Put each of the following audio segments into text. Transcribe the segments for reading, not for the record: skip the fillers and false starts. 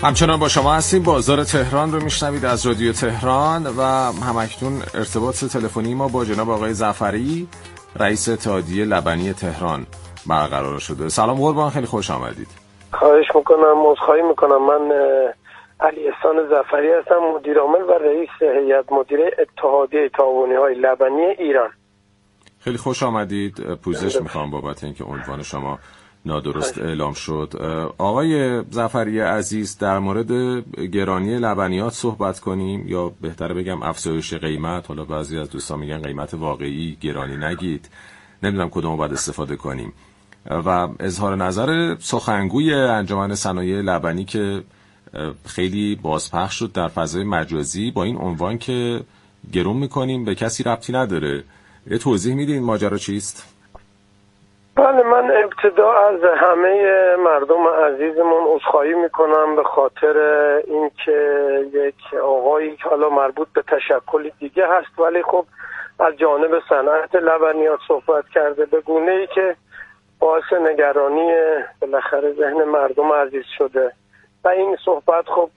همچنان با شما هستیم. بازار تهران رو میشنوید از رادیو تهران و همکنون ارتباط تلفنی ما با جناب آقای ظفری رئیس اتحادیه لبنی تهران برقرار شده. سلام قربان، خیلی خوش آمدید. خواهش میکنم، عذرخواهی میکنم. من علی احسان ظفری هستم، مدیر عامل و رئیس هیئت مدیره اتحادیه تعاونی‌های لبنی ایران. خیلی خوش آمدید. پوزش میخوام بابت اینکه عنوان شما نادرست اعلام شد. آقای ظفری عزیز، در مورد گرانی لبنیات صحبت کنیم یا بهتره بگم افزایش قیمت؟ حالا بعضی از دوستان میگن قیمت واقعی، گرانی نگید. نمیدونم کدومو باید استفاده کنیم. و اظهار نظر سخنگوی انجمن صنایع لبنی که خیلی بازپخش شد در فضای مجازی با این عنوان که گرون میکنیم به کسی ربطی نداره. یه توضیح میدین ماجرا چیست؟ بله، من ابتدا از همه مردم عزیزمون عذرخواهی میکنم به خاطر اینکه یک آقایی که حالا مربوط به تشکل دیگه هست ولی خب از جانب صنعت لبنیات صحبت کرده به گونه‌ای که باعث نگرانی بالاخره ذهن مردم عزیز شده و این صحبت خب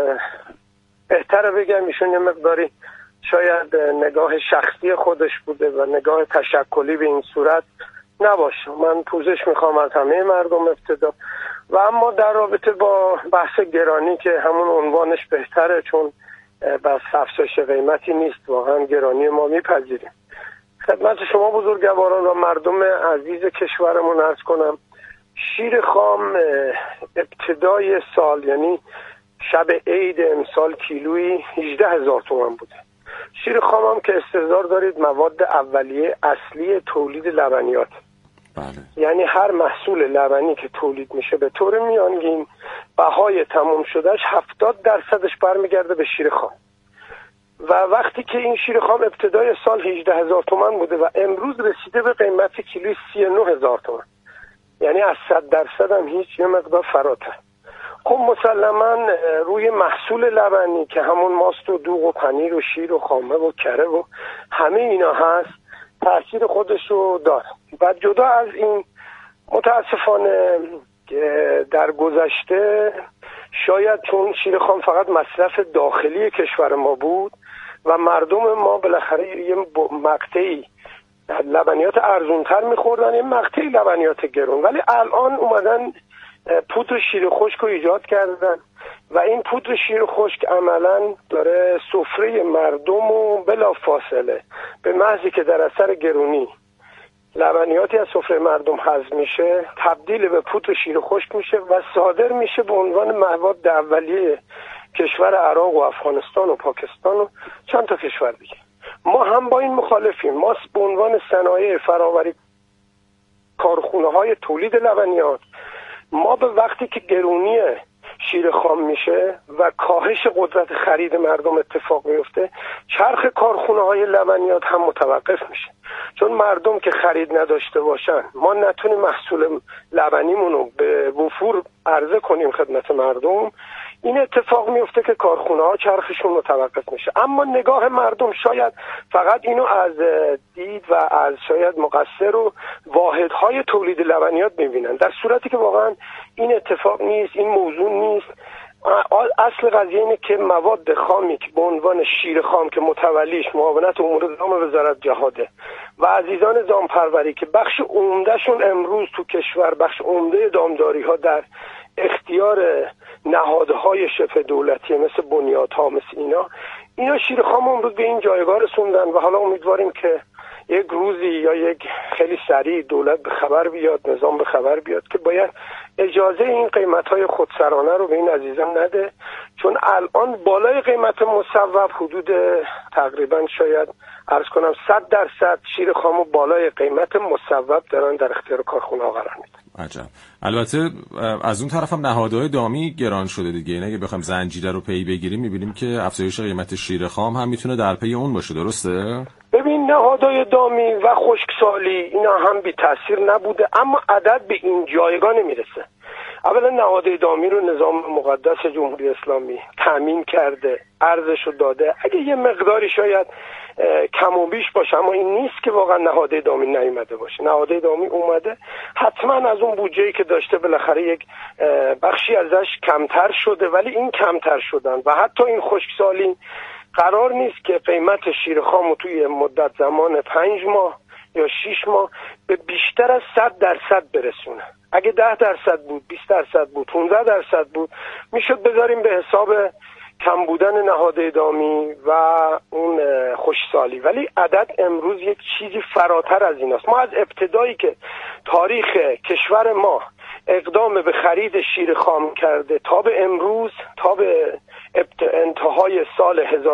بهتره بگم ایشون یه مقداری شاید نگاه شخصی خودش بوده و نگاه تشکلی به این صورت نباشه. من پوزش میخوام از همه مردم ابتدا. و اما در رابطه با بحث گرانی که همون عنوانش بهتره، چون بس افزایش قیمتی نیست، واقعا گرانی ما میپذیریم. خدمت شما بزرگواران و مردم عزیز کشورمون عرض کنم، شیر خام ابتدای سال یعنی شب عید امسال کیلویی 18,000 تومان بوده. شیر خام هم که استحضار دارید مواد اولیه اصلی تولید لبنیات. بله. یعنی هر محصول لبنی که تولید میشه به طور میانگین بهای تمام شدهش 70% برمیگرده به شیر خام. و وقتی که این شیر خام ابتدای سال 18,000 تومان بوده و امروز رسیده به قیمت کیلویی 39,000 تومان، یعنی از 100% هم هیچ، یه مقدار فراتر. خب مسلما روی محصول لبنی که همون ماست و دوغ و پنیر و شیر و خامه و کره و همه اینا هست تأثیر خودش رو داره. و جدا از این متاسفانه در گذشته شاید چون شیر خام فقط مصرف داخلی کشور ما بود و مردم ما بالاخره یه مقطعی لبنیات ارزونتر میخوردن، یه مقطعی لبنیات گرون، ولی الان اومدن پودر شیر خشک رو ایجاد کردن و این پودر شیر خشک عملاً داره سفره مردم و بلا فاصله به محضی که در اثر گرونی لبنیاتی از سفره مردم حذف میشه تبدیل به پودر شیر خشک میشه و صادر میشه به عنوان مواد اولیه کشور عراق و افغانستان و پاکستان و چند تا کشور دیگه. ما هم با این مخالفیم. ما به عنوان صنایع فراوری کارخونه های تولید لبنیات، ما به وقتی که گرونی شیر خام میشه و کاهش قدرت خرید مردم اتفاق میفته، چرخ کارخونه های لبنیات هم متوقف میشه. چون مردم که خرید نداشته باشن ما نتونیم محصول لبنیمون رو به وفور عرضه کنیم خدمت مردم، این اتفاق میفته که کارخونه ها چرخشون متوقف میشه. اما نگاه مردم شاید فقط اینو از دید و از شاید مقصر و واحدهای تولید لبنیات میبینن، در صورتی که واقعا این اتفاق نیست، این موضوع نیست. اصل قضیه اینه که مواد خامی که به عنوان شیر خام که متولیش معاونت امور دام وزارت جهاده و عزیزان دامپروری که بخش عمدهشون امروز تو کشور، بخش عمده دامداری ها در اختیار نهادهای شبه دولتی مثل بنیادها مثل اینا شیر خام امروز به این جایگاه رسوندن و حالا امیدواریم که یک روزی یا یک خیلی سریع دولت به خبر بیاد، نظام به خبر بیاد که باید اجازه این قیمت‌های خودسرانه رو به این عزیزان نده، چون الان بالای قیمت مصوب حدود تقریبا شاید عرض کنم 100% شیر خامو بالای قیمت مصوب دارن در اختیار کارخونه‌ها قرار میدن. عجب. البته از اون طرف هم نهادهای دامی گران شده دیگه. این اگه بخوایم زنجیره رو پی بگیریم می‌بینیم که افزایش قیمت شیر خام هم میتونه در پی اون باشه، درسته؟ ببین نهادهای دامی و خشکسالی اینا هم بی تاثیر نبوده، اما عدد به این جایگاه نمیرسه. اولا نهادهای دامی رو نظام مقدس جمهوری اسلامی تامین کرده، ارزش رو داده. اگه یه مقداری شاید کم و بیش باشه، اما این نیست که واقعا نهاد دامی نیومده باشه. نهاد دامی اومده، حتما از اون بودجه‌ای که داشته بالاخره یک بخشی ازش کمتر شده، ولی این کمتر شدن و حتی این خشکسالی قرار نیست که قیمت شیر خامو توی مدت زمان 5 ماه یا 6 ماه به بیشتر از 100% برسونه. اگه 10% بود، 20% بود، 15% بود، میشد بذاریم به حساب کم بودن نهاد دامی و اون خوشسالی، ولی عدد امروز یک چیزی فراتر از ایناست. ما از ابتدایی که تاریخ کشور ما اقدام به خرید شیر خام کرده تا به امروز، تا به انتهای سال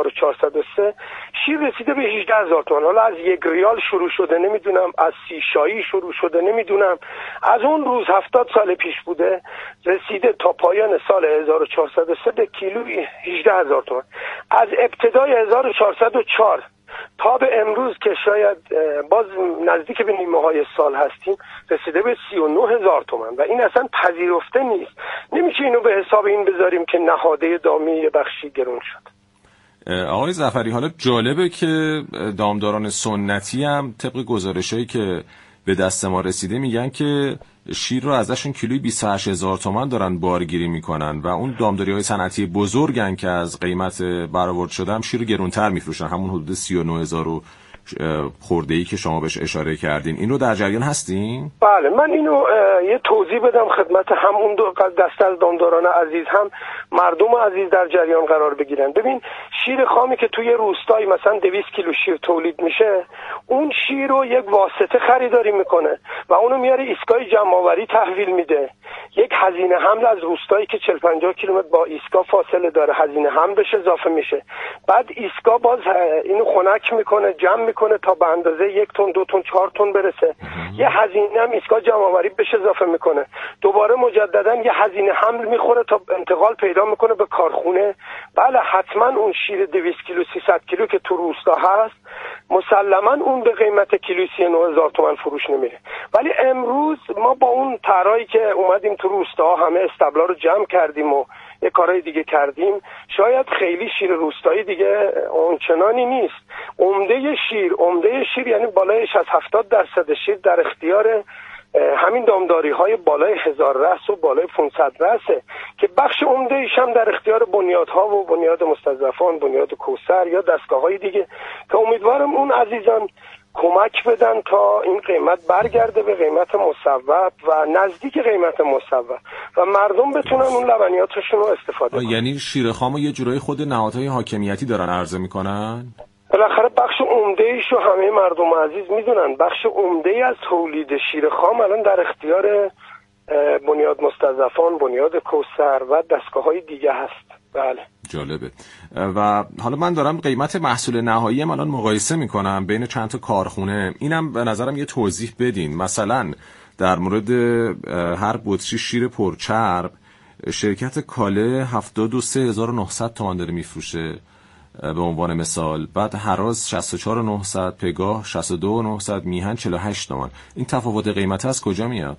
1403 شیر رسیده به 18,000 تومان. حالا از 1 ریال شروع شده نمیدونم، از 30 شایی شروع شده نمیدونم، از اون روز 70 سال پیش بوده رسیده تا پایان سال 1403 به کیلویی 18,000 تومان. از ابتدای 1404 تا به امروز که شاید باز نزدیک به نیمه های سال هستیم رسیده به 39,000 تومان و این اصلا پذیرفته نیست. نمیشه اینو به حساب این بذاریم که نهاده دامی یه بخشی گرون شد. آقای ظفری، حالا جالبه که دامداران سنتی هم طبق گزارشایی که به دست ما رسیده میگن که شیر رو ازشون کیلوی 28,000 تومان دارن بارگیری میکنن و اون دامداری‌های صنعتی بزرگن که از قیمت برآورد شده هم شیر رو گرونتر میفروشن، همون حدود 39,000 خورده‌ای که شما بهش اشاره کردین. این رو در جریان هستین؟ بله، من اینو یه توضیح بدم خدمت همون دو دسته از دامداران عزیز هم مردم عزیز در جریان قرار بگیرن. ببین، شیر خامی که توی روستایی مثلا 200 کیلو شیر تولید میشه، اون شیر رو یک واسطه خریداری میکنه و اونو میاره ایستگاه جمع‌آوری تحویل میده. یک هزینه حمل از روستایی که 40-50 کیلومتر با ایستگاه فاصله داره هزینه حمل بهش اضافه میشه. بعد ایستگاه باز اینو خنک میکنه، جمع میکنه تا به اندازه 1 تن، 2 تن، 4 تن برسه. یه هزینه هم ایستگاه جمع‌آوری بهش اضافه میکنه. دوباره مجددا یه هزینه حمل میخوره تا انتقال پیدا میکنه به کارخونه. بله، حتما اون شیر 200 کیلو 300 کیلو که تو روستا هست مسلما اون به قیمت کیلویی 39,000 تومان فروش نمیره. ولی امروز ما با اون طرحی که اومدیم تو روستا همه استبلا رو جمع کردیم و یه کارهای دیگه کردیم، شاید خیلی شیر روستایی دیگه اونچنانی نیست. عمده شیر یعنی بالای 60-70% شیر در اختیار همین دامداری های بالای 1000 رأس و بالای 500 رأسه که بخش عمده ایش هم در اختیار بنیادها و بنیاد مستضعفان، بنیاد کوثر یا دستگاه های دیگه که امیدوارم اون عزیزان کمک بدن تا این قیمت برگرده به قیمت مصوب و نزدیک قیمت مصوب و مردم بتونن اون لبنیاتشون رو استفاده کنن. یعنی شیر خامو یه جورایی خود نهادهای حاکمیتی دارن عرضه میکنن؟ بالاخره بخش عمده ایشو همه مردم عزیز میدونن. بخش عمده ای از تولید شیر خام الان در اختیار بنیاد مستضعفان، بنیاد کوثر و دستگاه‌های دیگه هست. بله، جالبه. و حالا من دارم قیمت محصول نهایی من الان مقایسه میکنم بین چند تا کارخونه. اینم به نظرم یه توضیح بدین. مثلا در مورد هر بطری شیر پرچرب شرکت کاله 73,900 تومان داره میفروشه به عنوان مثال، بعد هراز 64,900، پگاه 62,900، میهن 48 تومان. این تفاوت قیمت از کجا میاد؟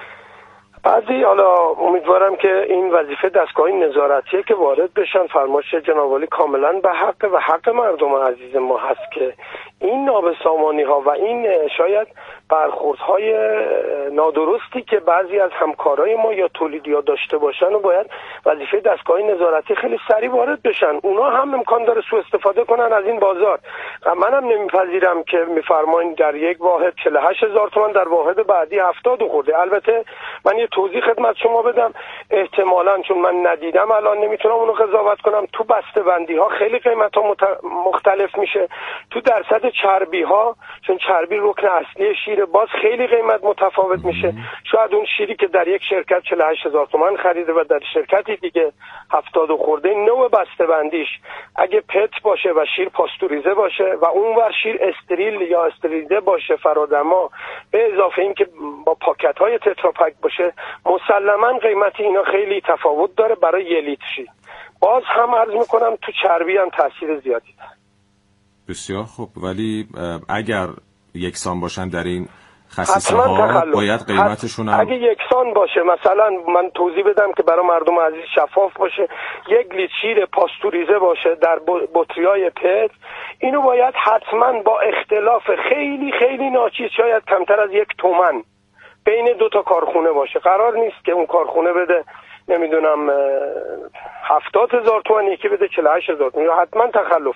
بعضی حالا امیدوارم که این وظیفه دستگاه نظارتیه که وارد بشن. فرمایش جناب عالی کاملا به حق و حق مردم عزیز ما هست که این نابسامانی ها و این شاید برخوردهای نادرستی که بعضی از همکارای ما یا تولیدی ها داشته باشن و باید وظیفه دستگاه نظارتی خیلی سریع وارد بشن. اونا هم امکان داره سوء استفاده کنن از این بازار. و منم نمیپذیرم که میفرمایین در یک واحد 48,000 تومان، در واحد بعدی 70 خورده. البته من یه توضیح خدمت شما بدم، احتمالاً چون من ندیدم الان نمیتونم اونو قضاوت کنم، تو بسته‌بندی ها خیلی قیمت ها مختلف میشه. تو درصد چربی ها، چون چربی رکن اصلی شیر، باز خیلی قیمت متفاوت میشه. شاید اون شیری که در یک شرکت 48,000 تومان خریده و در شرکتی دیگه 70 خورده، نوع بسته‌بندیش اگه پت باشه و شیر پاستوریزه باشه و اونور شیر استریل یا استریلیزه باشه فرادما، به اضافه این که با پاکت های تتراپک باشه، مسلما قیمت اینا خیلی تفاوت داره برای 1 لیتر شیر. باز هم عرض میکنم تو چربی هم تاثیر زیادی داره. بسیار خوب. ولی اگر یکسان باشن در این خصیصه ها باید قیمتشون هم اگه یکسان باشه، مثلا من توضیح بدم که برای مردم عزیز شفاف باشه، 1 لیتر شیر پاستوریزه باشه در بطری‌های پت، اینو باید حتما با اختلاف خیلی خیلی ناچیز، شاید کمتر از 1 تومن بین 2 تا کارخونه باشه. قرار نیست که اون کارخونه بده نمیدونم 70,000 تومان، یکی بده 48,000 تومان، حتما تخلف.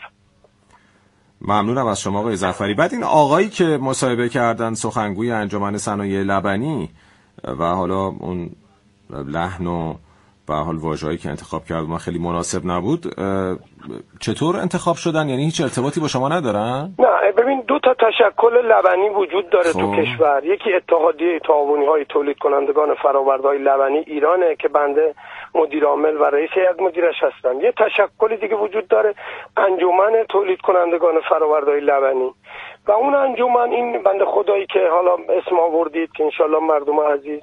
ممنونم از شما آقای ظفری. بعد این آقایی که مصاحبه کردن، سخنگوی انجمن صنایع لبنی، و حالا اون لحن و به حال واژه‌ای که انتخاب کرد ما خیلی مناسب نبود، چطور انتخاب شدن؟ یعنی هیچ ارتباطی با شما ندارن؟ نه ببین، 2 تا تشکل لبنی وجود داره تو کشور. یکی اتحادیه تعاونی‌های تولید کنندگان فرآورده‌های لبنی ایرانه که بنده مدیر عامل و رئیس هیئت مدیرش هستم. یه تشکل دیگه وجود داره، انجمن تولید کنندگان فرآورده‌های لبنی، و اون انجمن این بنده خدایی که حالا اسم آوردید که انشالله مردم عزیز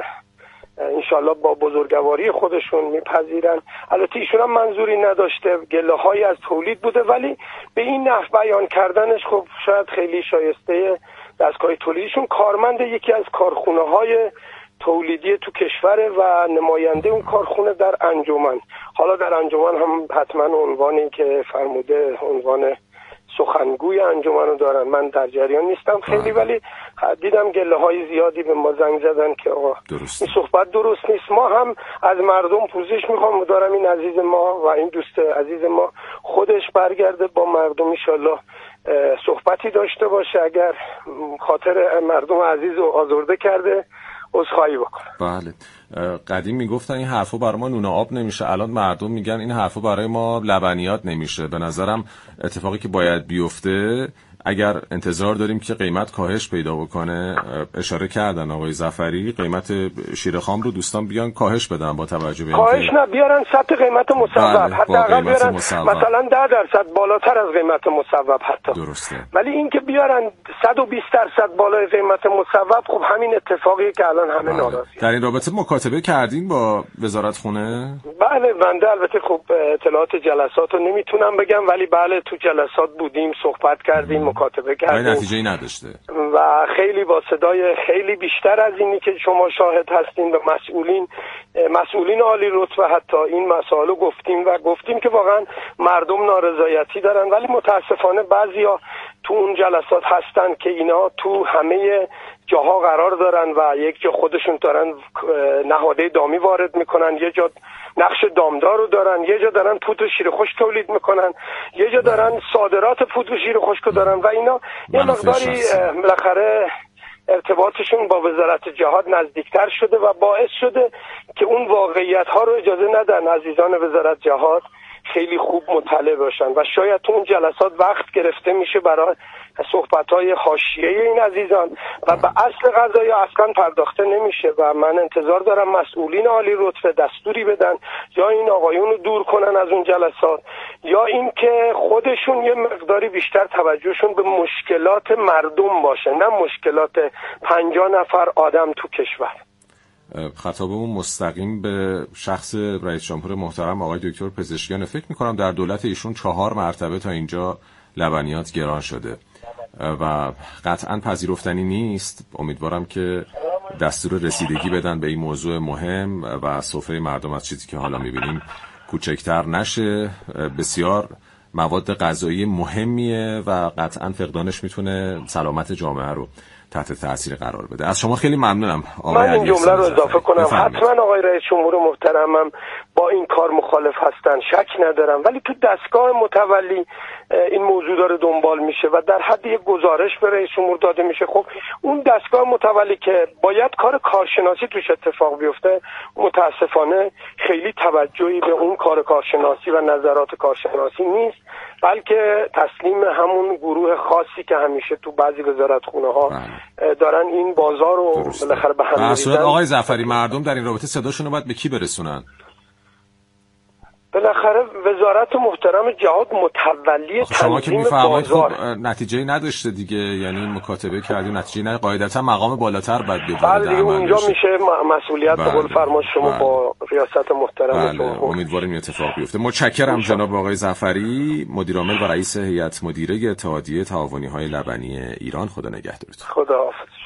انشالله با بزرگواری خودشون میپذیرن. البته ایشون هم منظوری نداشته، گله‌هایی از تولید بوده، ولی به این نحو بیان کردنش خب شاید خیلی شایسته دستگاه تولیدشون. کارمند یکی از کارخونه‌های تولیدی تو کشور و نماینده اون کارخونه در انجمن. حالا در انجمن هم حتما عنوانی که فرموده عنوان سخنگوی انجمن رو دارن. من در جریان نیستم خیلی، ولی دیدم گله‌های زیادی به ما زنگ زدن که آقا این صحبت درست نیست. ما هم از مردم پوزش میخوام، دارم این عزیز ما و این دوست عزیز ما خودش برگرده با مردم انشالله صحبتی داشته باشه. اگر خاطر مردم عزیز رو آزرده کرده عذرخواهی بکنم. بله، قدیم میگفتن این حرفا برای ما نون آب نمیشه، الان مردم میگن این حرفا برای ما لبنیات نمیشه. به نظرم اتفاقی که باید بیفته، اگر انتظار داریم که قیمت کاهش پیدا بکنه، اشاره کردن آقای ظفری، قیمت شیر خام رو دوستان بیان کاهش بدن با توجه به کاهش نه، بیارن سطح قیمت مصوب، حداقل بیارن مثلا 10% بالاتر از قیمت مصوب حتی. درسته. ولی این که بیارن 120% بالای قیمت مصوب، خب همین اتفاقیه که الان همه ناراضی. در این رابطه مکاتبه کردین با وزارت خونه؟ بله، بنده البته خب اطلاعات جلسات رو نمیتونم بگم، ولی بله تو جلسات بودیم، صحبت کردیم، مکاتبه کردیم، نتیجه‌ای نداشته و خیلی با صدای خیلی بیشتر از اینی که شما شاهد هستین و مسئولین عالی رتبه حتی این مسائل گفتیم که واقعا مردم نارضایتی دارن. ولی متاسفانه بعضیا تو اون جلسات هستن که اینا تو همه جاها قرار دارن و یک جا خودشون دارن نهاده دامی وارد میکنن، یه جا نقش دامدار رو دارن، یه جا دارن پودر شیر خشک تولید میکنن، یه جا دارن صادرات پودر شیر خشک رو دارن، و اینا یه مقداری بالاخره ارتباطشون با وزارت جهاد نزدیکتر شده و باعث شده که اون واقعیت ها رو اجازه ندن عزیزان وزارت جهاد خیلی خوب مطلع باشن، و شاید تو اون جلسات وقت گرفته میشه برای صحبت‌های حاشیه‌ای این عزیزان و به اصل قضایا اصلا پرداخته نمیشه. و من انتظار دارم مسئولین عالی رتبه دستوری بدن یا این آقایون رو دور کنن از اون جلسات، یا این که خودشون یه مقداری بیشتر توجهشون به مشکلات مردم باشه، نه مشکلات 50 نفر آدم تو کشور. خطابمون مستقیم به شخص رئیس جمهور محترم آقای دکتر پزشکیان. فکر می‌کنم در دولت ایشون 4 مرتبه تا اینجا لبنیات گران شده و قطعاً پذیرفتنی نیست. امیدوارم که دستور رسیدگی بدن به این موضوع مهم و سفره مردم از چیزی که حالا می‌بینیم کوچکتر نشه. بسیار مواد غذایی مهمیه و قطعاً فقدانش میتونه سلامت جامعه رو تحت تاثیر قرار بده. از شما خیلی ممنونم آقای من این جمله رو اضافه کنم. حتما آقای رئیس جمهور محترمم با این کار مخالف هستن، شک ندارم، ولی تو دستگاه متولی این موضوع داره دنبال میشه و در حد یک گزارش به رئیس جمهور داده میشه. خب اون دستگاه متولی که باید کار کارشناسی توش اتفاق بیفته، متاسفانه خیلی توجهی به اون کار کارشناسی و نظرات کارشناسی نیست، بلکه تسلیم همون گروه خاصی که همیشه تو بعضی وزارتخونه‌ها دارن این بازار رو بالاخره به هم می‌ریزن. آقای ظفری، مردم در این رابطه صداشون رو باید به کی برسونن؟ بالاخره وزارت محترم جهاد متولی شما که میفرمایید خب نتیجه نداشته دیگه، یعنی مکاتبه کردیم نتیجه نه، قاعدتا مقام بالاتر باید بده. بله اونجا میشه مسئولیت به قول فرمان شما با ریاست محترم شما. امیدواریم این اتفاق بیفته. متشکرم جناب آقای ظفری، مدیر عامل و رئیس هیئت مدیره اتحادیه تعاونی‌های لبنی ایران. خدا نگهدارتون. خدا حافظ.